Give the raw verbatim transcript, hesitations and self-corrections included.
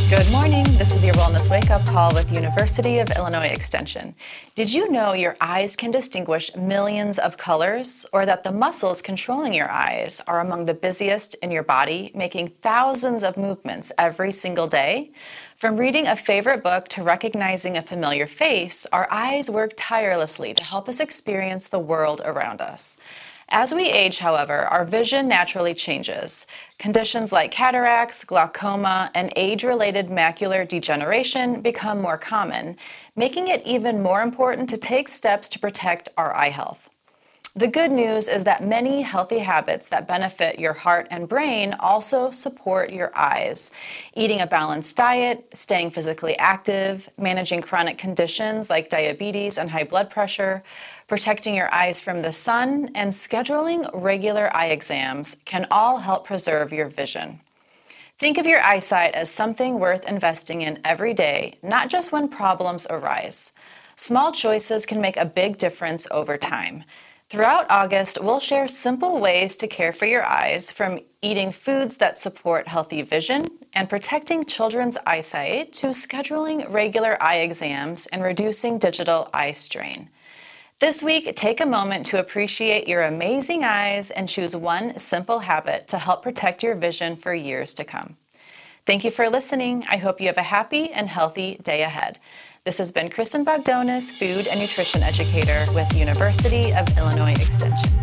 Good morning. This is your Wellness Wake Up Call with University of Illinois Extension. Did you know your eyes can distinguish millions of colors, or that the muscles controlling your eyes are among the busiest in your body, making thousands of movements every single day? From reading a favorite book to recognizing a familiar face, our eyes work tirelessly to help us experience the world around us. As we age, however, our vision naturally changes. Conditions like cataracts, glaucoma, and age-related macular degeneration become more common, making it even more important to take steps to protect our eye health. The good news is that many healthy habits that benefit your heart and brain also support your eyes. Eating a balanced diet, staying physically active, managing chronic conditions like diabetes and high blood pressure, protecting your eyes from the sun, and scheduling regular eye exams can all help preserve your vision. Think of your eyesight as something worth investing in every day, not just when problems arise. Small choices can make a big difference over time. Throughout August, we'll share simple ways to care for your eyes, from eating foods that support healthy vision and protecting children's eyesight to scheduling regular eye exams and reducing digital eye strain. This week, take a moment to appreciate your amazing eyes and choose one simple habit to help protect your vision for years to come. Thank you for listening. I hope you have a happy and healthy day ahead. This has been Kristen Bogdonis, food and nutrition educator with University of Illinois Extension.